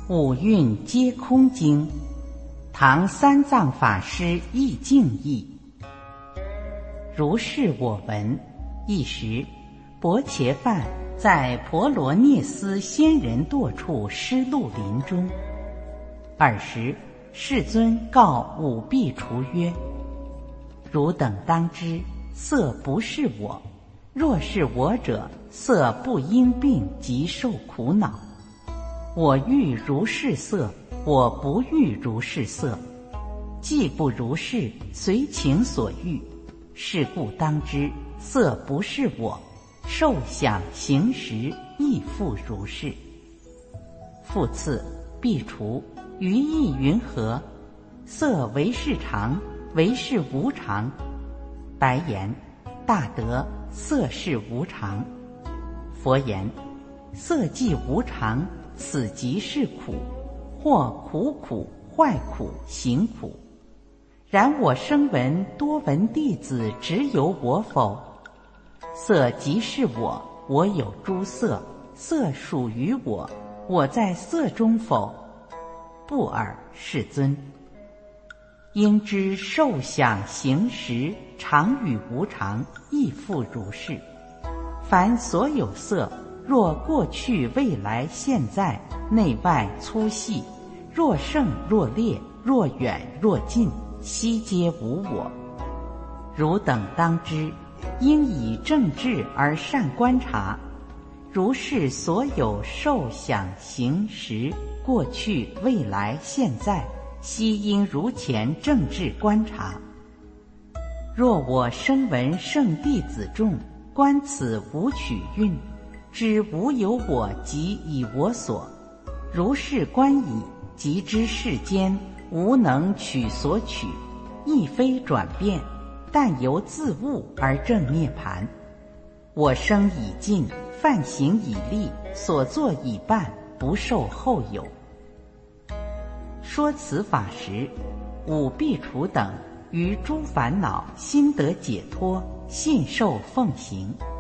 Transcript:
五蕴皆空经，唐三藏法师意境译。如是我闻。一时，薄伽梵在婆罗涅斯仙人堕处失鹿林中。尔时，世尊告五苾芻曰：汝等当知，色不是我。若是我者，色不应病及受苦恼。我欲如是色，我不欲如是色。既不如是，随情所欲。是故当知，色不是我，受想行识亦复如是。复次，苾芻，于意云何？色为是常，为是无常。白言：大德，色是无常。佛言：色既无常，此即是苦，或苦苦、坏苦、行苦。然我声闻多闻弟子只有我否？色即是我，我有诸色，色属于我，我在色中否？不尔，世尊。应知受想行识常与无常亦复如是。凡所有色，若过去未来现在，内外粗细，若胜若劣，若远若近，悉皆无我。汝等当知，应以正智而善观察。如是所有受想行识，过去未来现在，悉应如前正智观察。若我声闻圣弟子众，观此五取蕴，知无有我及以我所。如是观已，即知世间无能取所取，亦非转变，但由自悟而正涅槃。我生已尽，梵行已立，所作已办，不受后有。说此法时，五苾芻等于诸烦恼心得解脱，信受奉行。